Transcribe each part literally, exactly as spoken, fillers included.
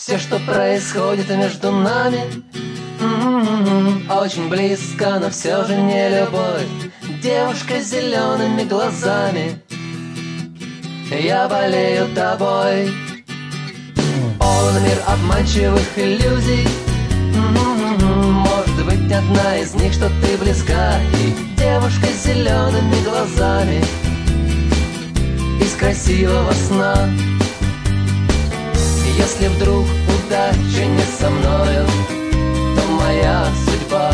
Все, что происходит между нами, м-м-м, очень близко, но все же не любовь. Девушка с зелеными глазами, я болею тобой. Полон мир обманчивых иллюзий, м-м-м, может быть, одна из них, что ты близка. И девушка с зелеными глазами из красивого сна. Если вдруг удача не со мною, то моя судьба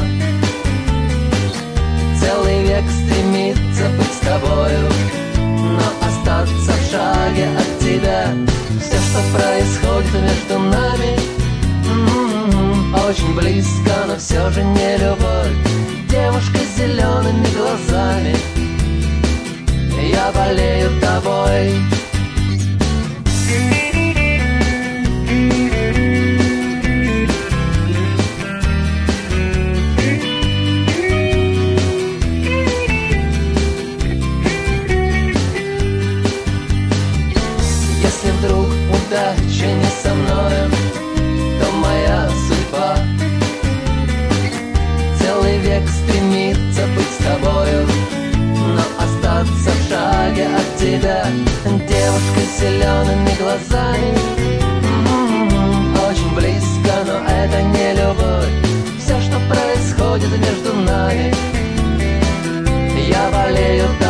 целый век стремится быть с тобою, но остаться в шаге от тебя. Все, что происходит между нами, м-м-м, очень близко, но все же не любовь. Девушка с зелеными глазами, я болею тобой. Если вдруг удача не со мною, то моя судьба целый век стремится быть с тобою, но остаться в шаге от тебя. Девушка с зелеными глазами, м-м-м, очень близко, но это не любовь. Все, что происходит между нами, я болею тобой.